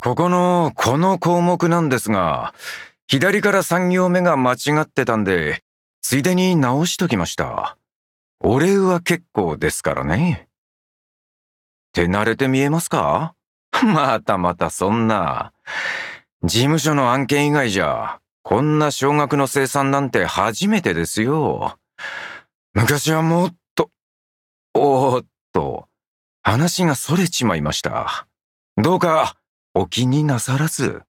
この項目なんですが、左から3行目が間違ってたんで、ついでに直しときました。お礼は結構ですからね。手慣れて見えますか？またそんな。事務所の案件以外じゃ、こんな少額の生産なんて初めてですよ。昔はもっと、おーっと、話が逸れちまいました。どうか、お気になさらず。